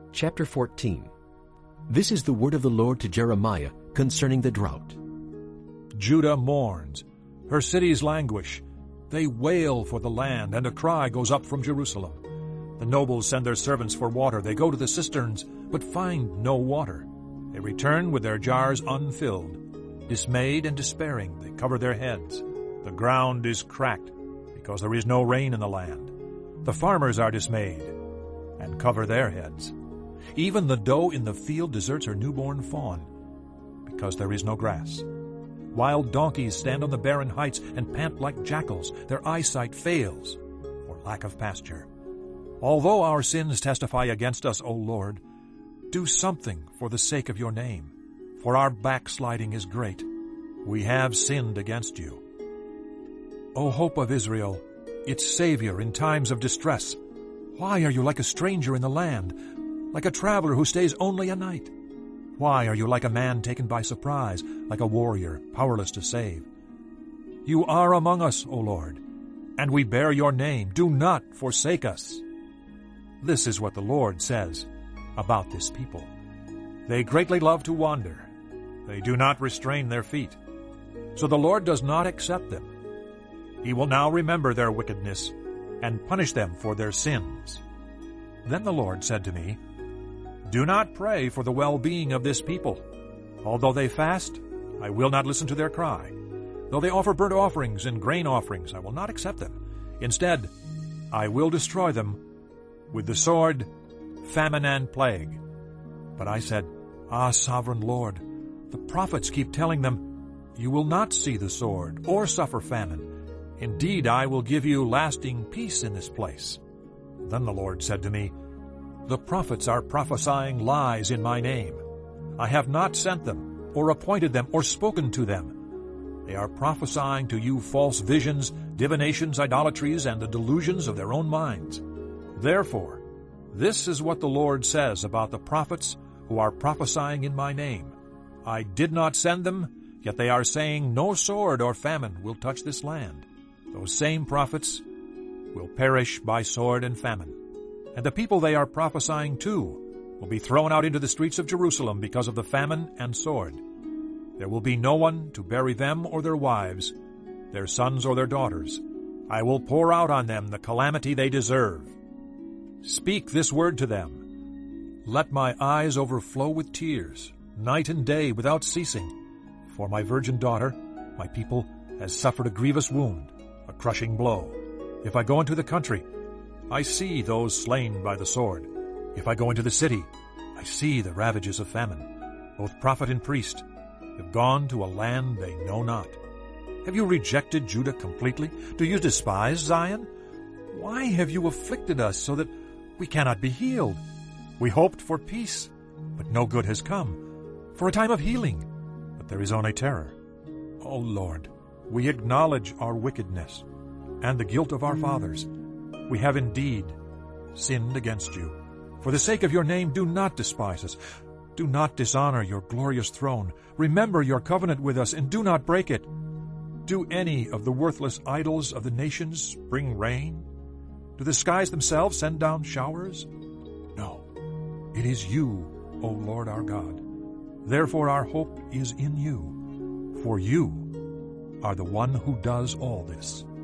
Chapter 14. This is the word of the Lord to Jeremiah concerning the drought. Judah mourns, her cities languish. They wail for the land, and a cry goes up from Jerusalem. The nobles send their servants for water. They go to the cisterns, but find no water. They return with their jars unfilled. Dismayed and despairing, they cover their heads. The ground is cracked, because there is no rain in the land. The farmers are dismayed, and cover their heads. Even the doe in the field deserts her newborn fawn, because there is no grass. Wild donkeys stand on the barren heights and pant like jackals. Their eyesight fails for lack of pasture. Although our sins testify against us, O Lord, do something for the sake of your name, for our backsliding is great. We have sinned against you. O hope of Israel, its Savior in times of distress, why are you like a stranger in the land, like a traveler who stays only a night? Why are you like a man taken by surprise, like a warrior powerless to save? You are among us, O Lord, and we bear your name. Do not forsake us. This is what the Lord says about this people. They greatly love to wander. They do not restrain their feet. So the Lord does not accept them. He will now remember their wickedness and punish them for their sins. Then the Lord said to me, do not pray for the well-being of this people. Although they fast, I will not listen to their cry. Though they offer burnt offerings and grain offerings, I will not accept them. Instead, I will destroy them with the sword, famine, and plague. But I said, sovereign Lord, the prophets keep telling them, you will not see the sword or suffer famine. Indeed, I will give you lasting peace in this place. Then the Lord said to me, the prophets are prophesying lies in my name. I have not sent them, or appointed them, or spoken to them. They are prophesying to you false visions, divinations, idolatries, and the delusions of their own minds. Therefore, this is what the Lord says about the prophets who are prophesying in my name. I did not send them, yet they are saying no sword or famine will touch this land. Those same prophets will perish by sword and famine. And the people they are prophesying to will be thrown out into the streets of Jerusalem because of the famine and sword. There will be no one to bury them or their wives, their sons or their daughters. I will pour out on them the calamity they deserve. Speak this word to them. Let my eyes overflow with tears, night and day without ceasing. For my virgin daughter, my people, has suffered a grievous wound, a crushing blow. If I go into the country, I see those slain by the sword. If I go into the city, I see the ravages of famine. Both prophet and priest have gone to a land they know not. Have you rejected Judah completely? Do you despise Zion? Why have you afflicted us so that we cannot be healed? We hoped for peace, but no good has come, for a time of healing, but there is only terror. O Lord, we acknowledge our wickedness and the guilt of our fathers. We have indeed sinned against you. For the sake of your name, do not despise us. Do not dishonor your glorious throne. Remember your covenant with us, and do not break it. Do any of the worthless idols of the nations bring rain? Do the skies themselves send down showers? No, it is you, O Lord our God. Therefore our hope is in you, for you are the one who does all this.